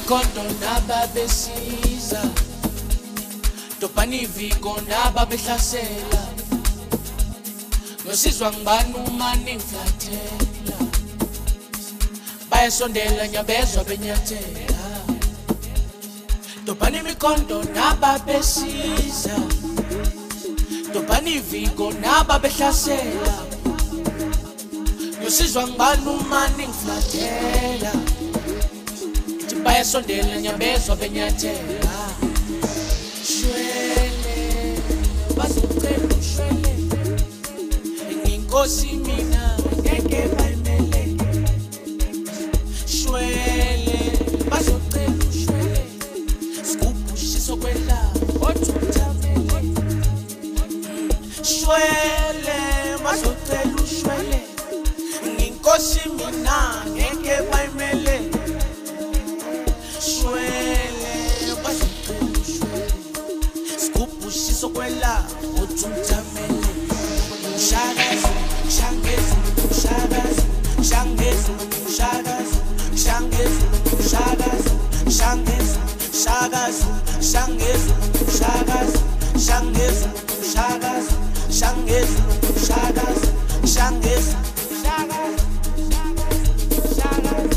imikondo nababesiza Topani viko nababehlasela Nosizwa ngibani uma ningiflathela Bayasondela nyabezwa benyathela Topani imikondo nababesiza Topani viko nababehlasela Nosizwa ngibani uma ningiflathela Bayasondela nyabezwa benyathela Shwele bazocela ushwele Inkosi mina ngeke bayimele Shwele bazocela ushwele Sikubushiso kwela othutamele Shwele bazocela ushwele Inkosi mina